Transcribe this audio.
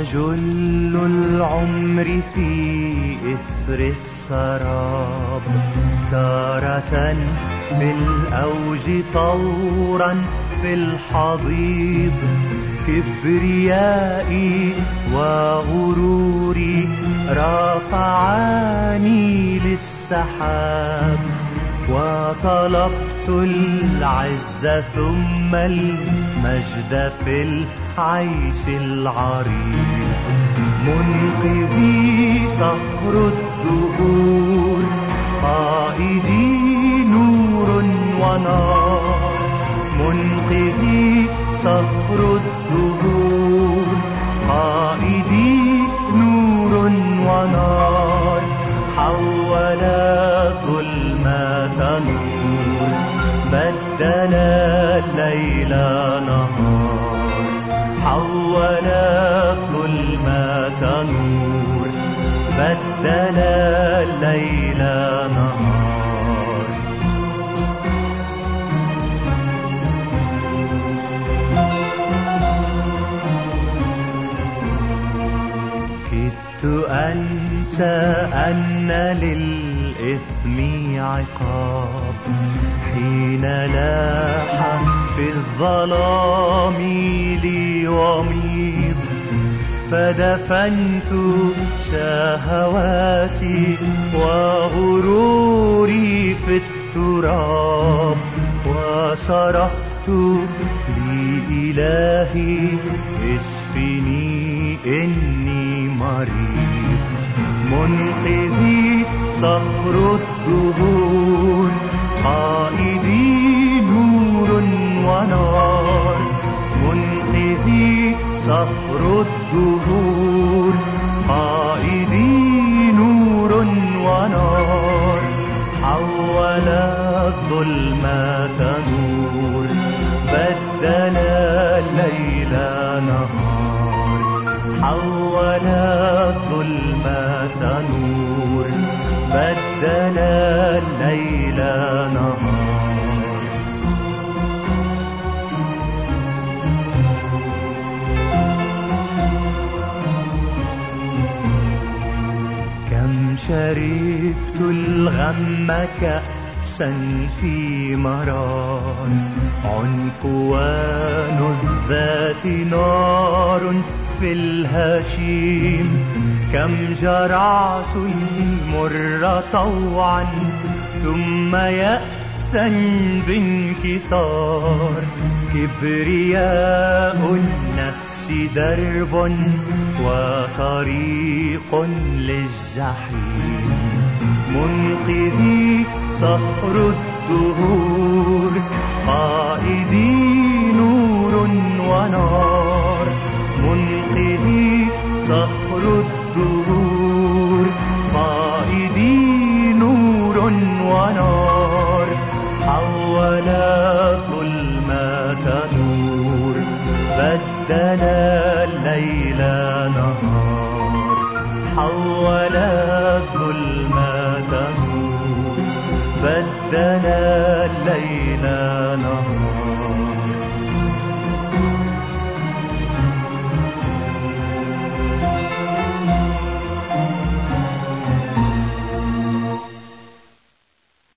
وجل العمر في إثر السراب، تارة بالأوج طورا في الحضيض. كبريائي وغروري رافعاني للسحاب، وطلبت العز ثم المجد في العيش العريض. منقذي صخر الدهور، قائدي نور ونار. منقذي صخر الدهور، قائدي نور ونار. حول الظلمات نور، بدل الليل نهار. حول الظلمات نور، بدل الليل نهار. كدت أنسى أن للإثم عقاب، حين لاح في الظلام لي وميض. فدفنت شهواتي وغروري في التراب، وصرخت لإلهي اشفني إني مريض. منقذي صخر الدهور، قائدي نور ونار. منقذي صخر الدهور، قائدي نور ونار. حول الظلمات نور، بدل الليل نهار. حول الظلمات نور، بدل الليل نهار. كم شربت الغم كأسا في مرار، عنفوان الذات نار في الهشيم. كم جرعت المر طوعا ثم يأسا بانكسار. كبرياء النفس درب وطريق للجحيم. منقذي صخر الدهور، قائدي نور ونار. منقذي صخر الدهور، قائدي نور ونار. حول الظلمات نور، بدل الليل نهار. حول